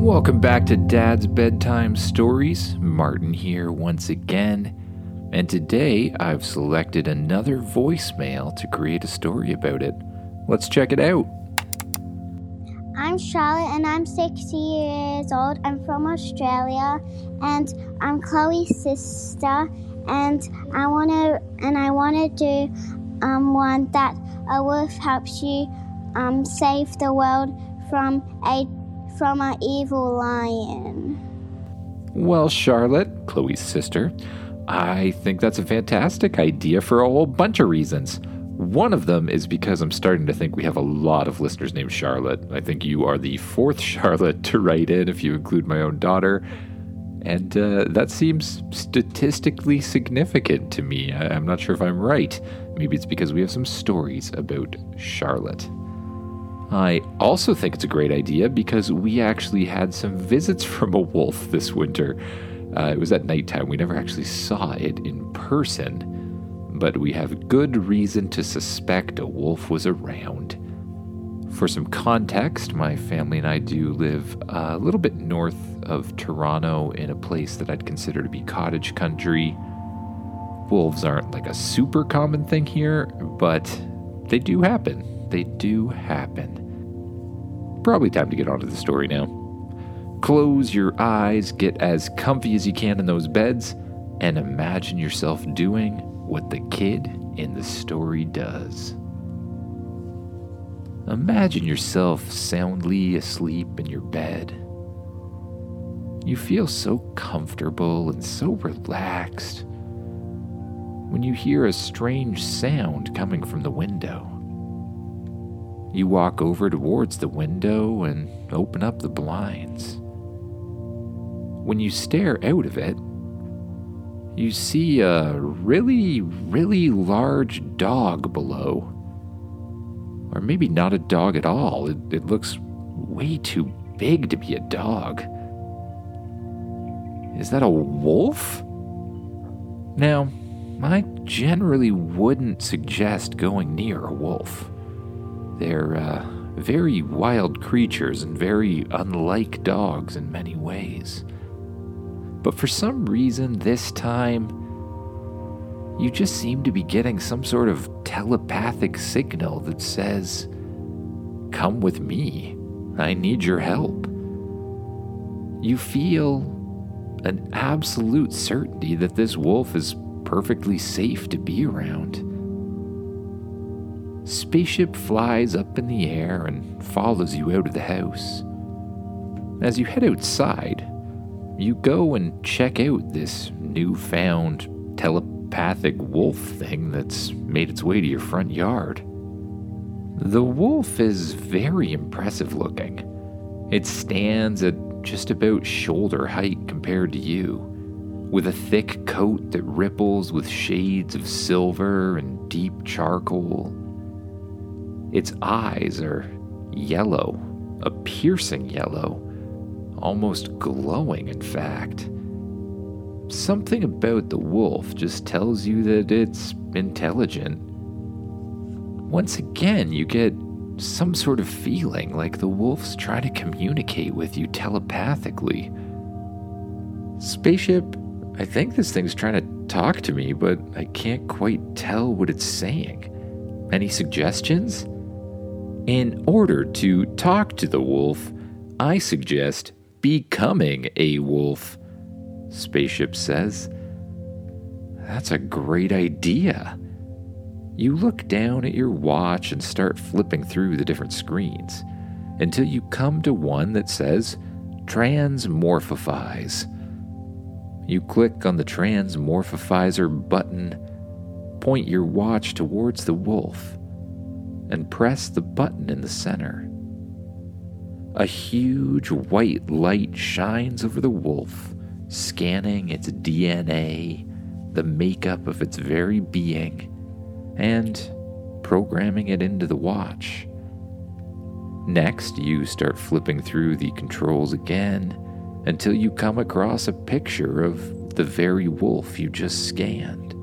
Welcome back to Dad's Bedtime Stories. Martin here once again. And today I've selected another voicemail to create a story about it. Let's check it out. I'm Charlotte and I'm 6 years old. I'm from Australia and I'm Chloe's sister, and I want to do one that a wolf helps you save the world from an evil lion. Well, Charlotte, Chloe's sister, I think that's a fantastic idea for a whole bunch of reasons. One of them is because I'm starting to think we have a lot of listeners named Charlotte. I think you are the fourth Charlotte to write in if you include my own daughter. And that seems statistically significant to me. I'm not sure if I'm right. Maybe it's because we have some stories about Charlotte. I also think it's a great idea because we actually had some visits from a wolf this winter. It was at nighttime. We never actually saw it in person, but we have good reason to suspect a wolf was around. For some context, my family and I do live a little bit north of Toronto in a place that I'd consider to be cottage country. Wolves aren't like a super common thing here, but they do happen. They do happen. Probably time to get on to the story now. Close your eyes, get as comfy as you can in those beds, and imagine yourself doing what the kid in the story does. Imagine yourself soundly asleep in your bed. You feel so comfortable and so relaxed when you hear a strange sound coming from the window. You walk over towards the window and open up the blinds. When you stare out of it, you see a really, really large dog below. Or maybe not a dog at all. It looks way too big to be a dog. Is that a wolf? Now, I generally wouldn't suggest going near a wolf. They're very wild creatures and very unlike dogs in many ways. But for some reason this time, you just seem to be getting some sort of telepathic signal that says, "Come with me. I need your help." You feel an absolute certainty that this wolf is perfectly safe to be around. Spaceship flies up in the air and follows you out of the house. As you head outside, you go and check out this newfound telepathic wolf thing that's made its way to your front yard. The wolf is very impressive looking. It stands at just about shoulder height compared to you, with a thick coat that ripples with shades of silver and deep charcoal. Its eyes are yellow, a piercing yellow, almost glowing in fact. Something about the wolf just tells you that it's intelligent. Once again, you get some sort of feeling like the wolf's trying to communicate with you telepathically. Spaceship, I think this thing's trying to talk to me, but I can't quite tell what it's saying. Any suggestions? In order to talk to the wolf, I suggest becoming a wolf, Spaceship says. That's a great idea. You look down at your watch and start flipping through the different screens until you come to one that says Transmorphifies. You click on the Transmorphizer button, point your watch towards the wolf, and press the button in the center. A huge white light shines over the wolf, scanning its DNA, the makeup of its very being, and programming it into the watch. Next, you start flipping through the controls again until you come across a picture of the very wolf you just scanned.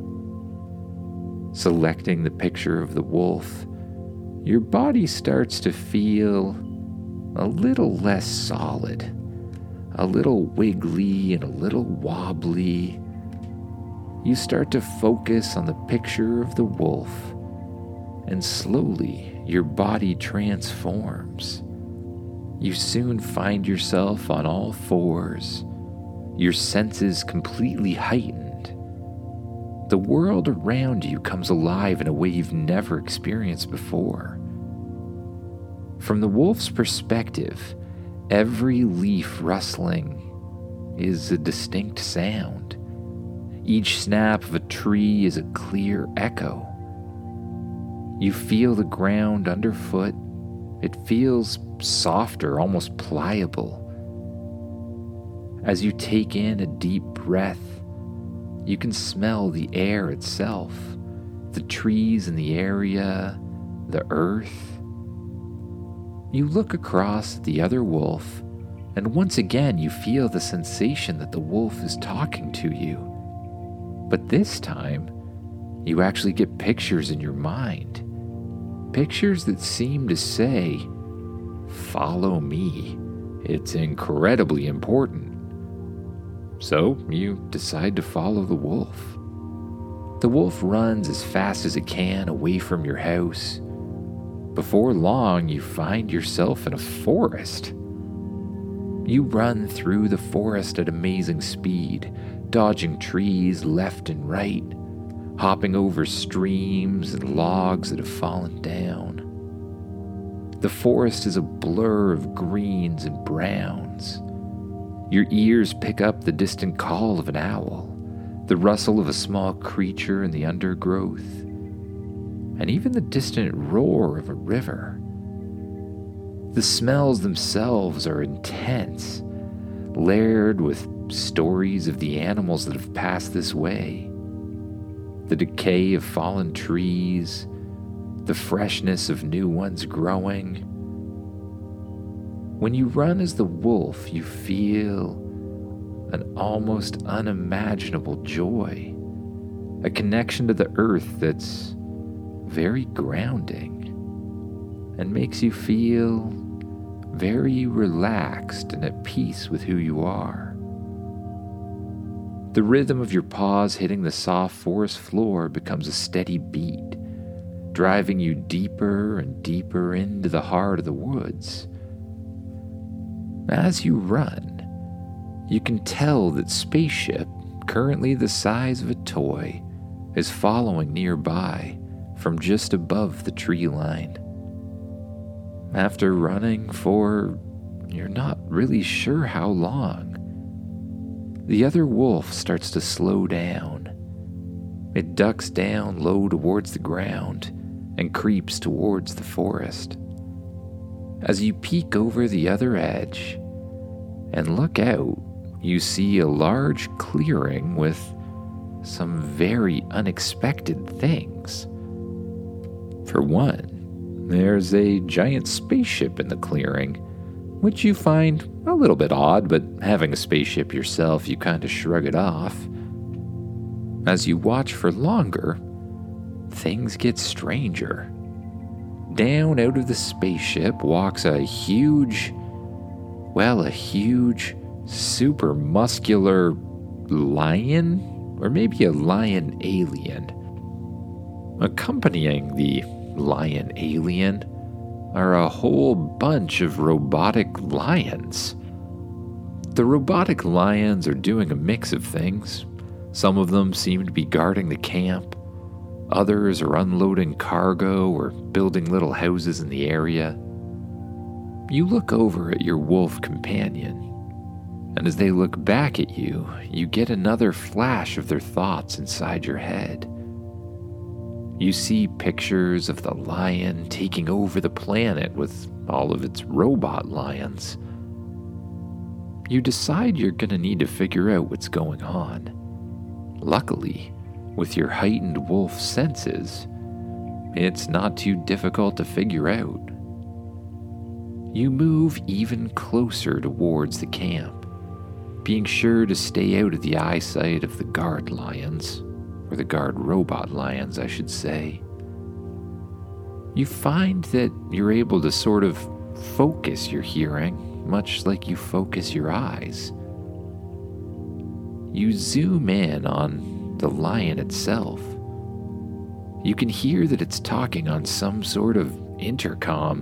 Selecting the picture of the wolf, your body starts to feel a little less solid, a little wiggly and a little wobbly. You start to focus on the picture of the wolf, and slowly your body transforms. You soon find yourself on all fours, your senses completely heightened. The world around you comes alive in a way you've never experienced before. From the wolf's perspective, every leaf rustling is a distinct sound. Each snap of a tree is a clear echo. You feel the ground underfoot. It feels softer, almost pliable. As you take in a deep breath, you can smell the air itself, the trees in the area, the earth. You look across at the other wolf, and once again you feel the sensation that the wolf is talking to you. But this time, you actually get pictures in your mind. Pictures that seem to say, "Follow me. It's incredibly important." So you decide to follow the wolf. The wolf runs as fast as it can away from your house. Before long, you find yourself in a forest. You run through the forest at amazing speed, dodging trees left and right, hopping over streams and logs that have fallen down. The forest is a blur of greens and browns. Your ears pick up the distant call of an owl, the rustle of a small creature in the undergrowth, and even the distant roar of a river. The smells themselves are intense, layered with stories of the animals that have passed this way. The decay of fallen trees, the freshness of new ones growing. When you run as the wolf, you feel an almost unimaginable joy, a connection to the earth that's very grounding and makes you feel very relaxed and at peace with who you are. The rhythm of your paws hitting the soft forest floor becomes a steady beat, driving you deeper and deeper into the heart of the woods. As you run, you can tell that Spaceship, currently the size of a toy, is following nearby from just above the tree line. After running for you're not really sure how long, the other wolf starts to slow down. It ducks down low towards the ground and creeps towards the forest. As you peek over the other edge and look out, you see a large clearing with some very unexpected things. For one, there's a giant spaceship in the clearing, which you find a little bit odd, but having a spaceship yourself, you kind of shrug it off. As you watch for longer, things get stranger. Down out of the spaceship walks a huge, super muscular lion, or maybe a lion alien. Accompanying the lion alien are a whole bunch of robotic lions. The robotic lions are doing a mix of things. Some of them seem to be guarding the camp. Others are unloading cargo or building little houses in the area. You look over at your wolf companion, and as they look back at you, you get another flash of their thoughts inside your head. You see pictures of the lion taking over the planet with all of its robot lions. You decide you're going to need to figure out what's going on. Luckily, with your heightened wolf senses, it's not too difficult to figure out. You move even closer towards the camp, being sure to stay out of the eyesight of the guard lions, or the guard robot lions, I should say. You find that you're able to sort of focus your hearing, much like you focus your eyes. You zoom in on the lion itself. You can hear that it's talking on some sort of intercom.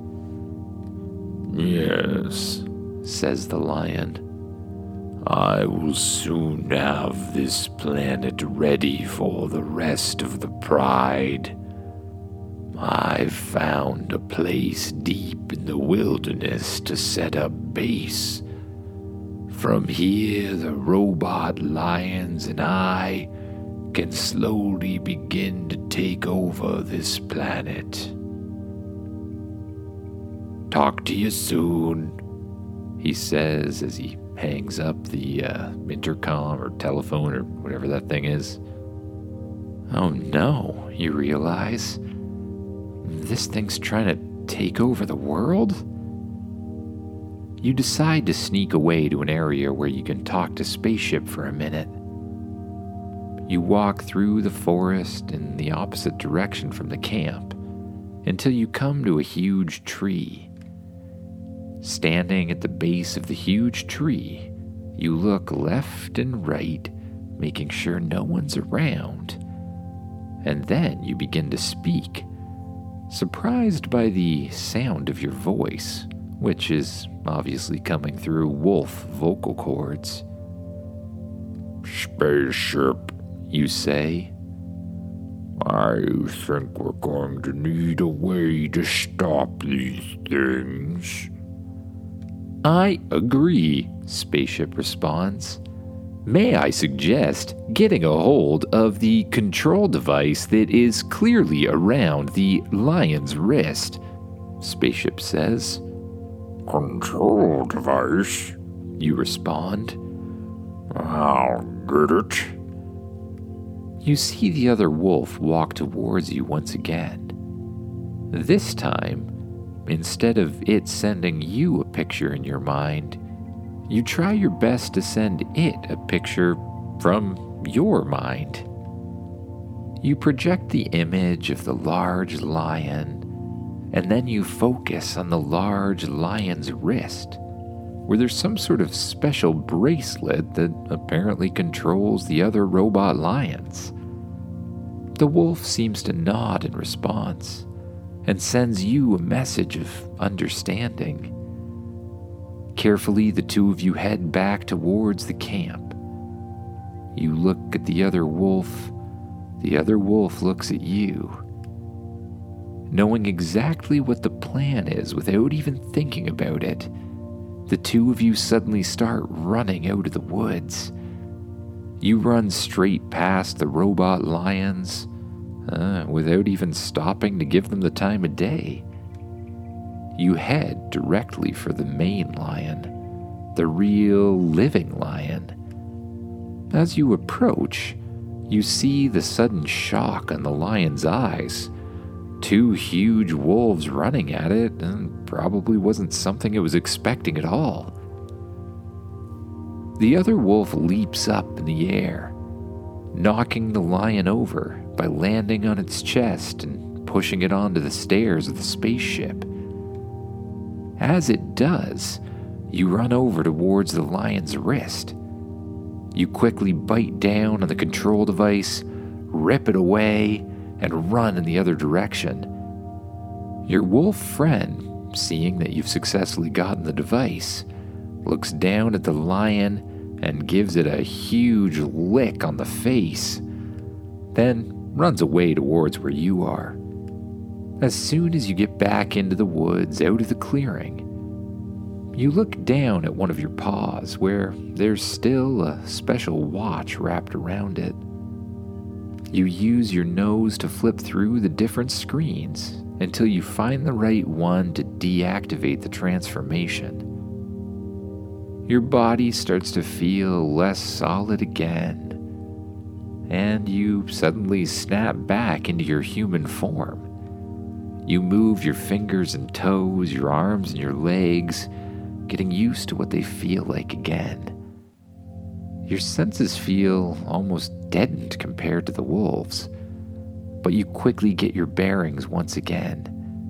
"Yes," says the lion. "I will soon have this planet ready for the rest of the pride. I've found a place deep in the wilderness to set up base. From here, the robot lions and I can slowly begin to take over this planet. Talk to you soon," he says as he hangs up the intercom or telephone or whatever that thing is. Oh no, you realize. This thing's trying to take over the world? You decide to sneak away to an area where you can talk to Spaceship for a minute. You walk through the forest in the opposite direction from the camp until you come to a huge tree. Standing at the base of the huge tree, you look left and right, making sure no one's around. And then you begin to speak, surprised by the sound of your voice, which is obviously coming through wolf vocal cords. "Spaceship," you say. "I think we're going to need a way to stop these things." I agree, Spaceship responds. May I suggest getting a hold of the control device that is clearly around the lion's wrist, Spaceship says. "Control device?" you respond. "I'll get it." You see the other wolf walk towards you once again. This time, instead of it sending you a picture in your mind, you try your best to send it a picture from your mind. You project the image of the large lion, and then you focus on the large lion's wrist, where there's some sort of special bracelet that apparently controls the other robot lions. The wolf seems to nod in response and sends you a message of understanding. Carefully, the two of you head back towards the camp. You look at the other wolf looks at you. Knowing exactly what the plan is without even thinking about it, the two of you suddenly start running out of the woods. You run straight past the robot lions, without even stopping to give them the time of day. You head directly for the main lion, the real living lion. As you approach, you see the sudden shock on the lion's eyes. Two huge wolves running at it, and probably wasn't something it was expecting at all. The other wolf leaps up in the air, knocking the lion over by landing on its chest and pushing it onto the stairs of the spaceship. As it does, you run over towards the lion's wrist. You quickly bite down on the control device, rip it away, and run in the other direction. Your wolf friend, seeing that you've successfully gotten the device, looks down at the lion and gives it a huge lick on the face, then runs away towards where you are. As soon as you get back into the woods out of the clearing, you look down at one of your paws where there's still a special watch wrapped around it. You use your nose to flip through the different screens until you find the right one to deactivate the transformation. Your body starts to feel less solid again, and you suddenly snap back into your human form. You move your fingers and toes, your arms and your legs, getting used to what they feel like again. Your senses feel almost deadened compared to the wolves, but you quickly get your bearings once again.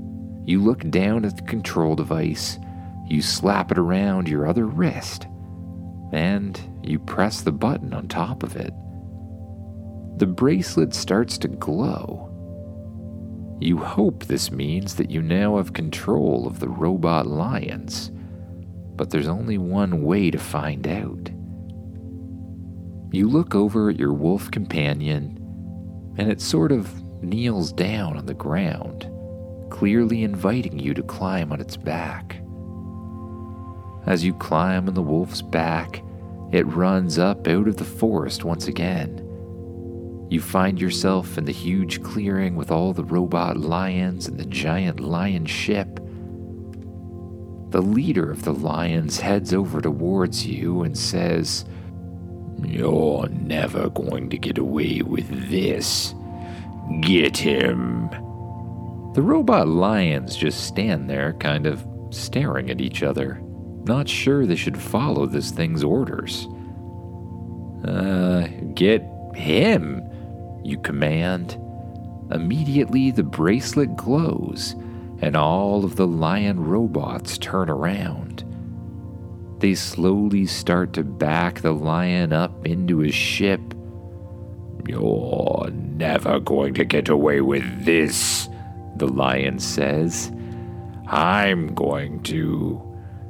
You look down at the control device, you slap it around your other wrist, and you press the button on top of it. The bracelet starts to glow. You hope this means that you now have control of the robot lions, but there's only one way to find out. You look over at your wolf companion, and it sort of kneels down on the ground, clearly inviting you to climb on its back. As you climb on the wolf's back, it runs up out of the forest once again. You find yourself in the huge clearing with all the robot lions and the giant lion ship. The leader of the lions heads over towards you and says, "You're never going to get away with this. Get him." The robot lions just stand there kind of staring at each other, not sure they should follow this thing's orders. Get him, you command. Immediately the bracelet glows, and all of the lion robots turn around. They slowly start to back the lion up into his ship. "You're never going to get away with this," the lion says. I'm going to.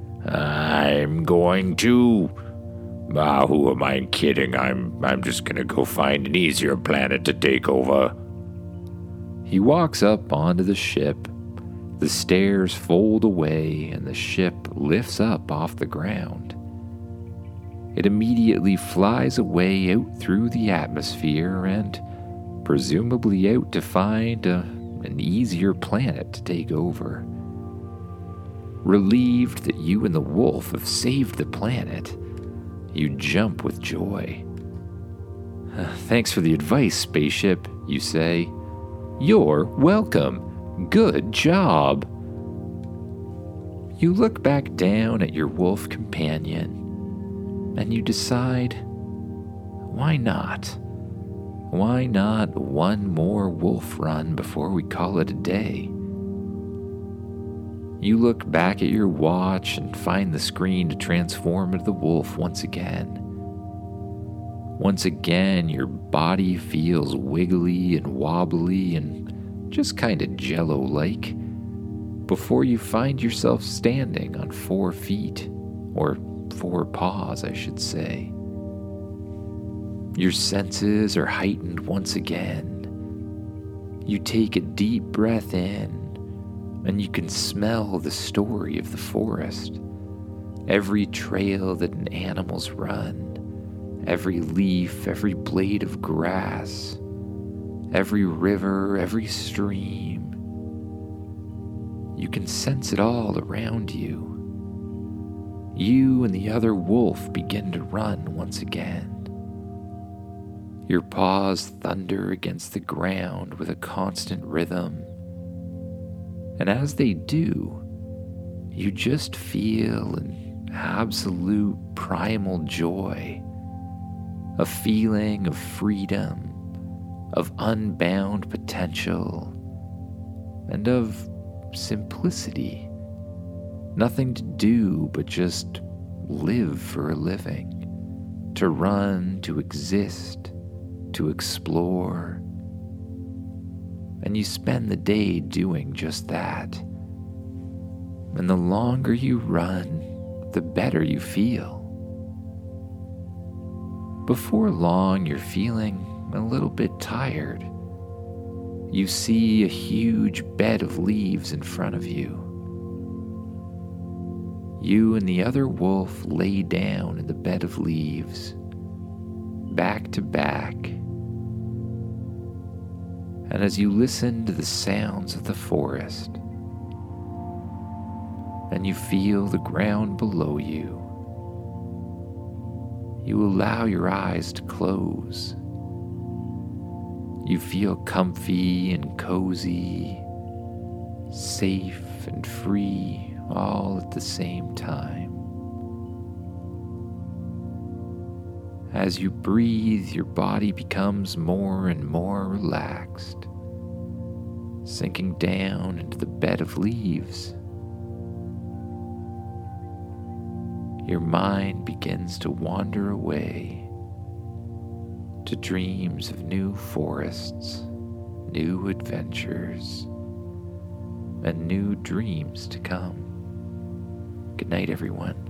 Who am I kidding? I'm just gonna go find an easier planet to take over. He walks up onto the ship. The stairs fold away and the ship lifts up off the ground. It immediately flies away out through the atmosphere and presumably out to find an easier planet to take over. Relieved that you and the wolf have saved the planet, you jump with joy. "Thanks for the advice, spaceship," you say. "You're welcome. Good job." You look back down at your wolf companion, and you decide, why not? Why not one more wolf run before we call it a day? You look back at your watch and find the screen to transform into the wolf once again. Once again, your body feels wiggly and wobbly and just kind of jello-like, before you find yourself standing on 4 feet, or 4 paws, I should say. Your senses are heightened once again. You take a deep breath in, and you can smell the story of the forest. Every trail that an animal's run, every leaf, every blade of grass, every river, every stream. You can sense it all around you. You and the other wolf begin to run once again. Your paws thunder against the ground with a constant rhythm. And as they do, you just feel an absolute primal joy, a feeling of freedom, of unbound potential, and of simplicity. Nothing to do but just live for a living, to run, to exist, to explore. And you spend the day doing just that. And the longer you run, the better you feel. Before long, you're feeling a little bit tired. You see a huge bed of leaves in front of you. You and the other wolf lay down in the bed of leaves, back to back. And as you listen to the sounds of the forest, and you feel the ground below you, you allow your eyes to close. You feel comfy and cozy, safe and free, all at the same time. As you breathe, your body becomes more and more relaxed, sinking down into the bed of leaves. Your mind begins to wander away to dreams of new forests, new adventures, and new dreams to come. Good night, everyone.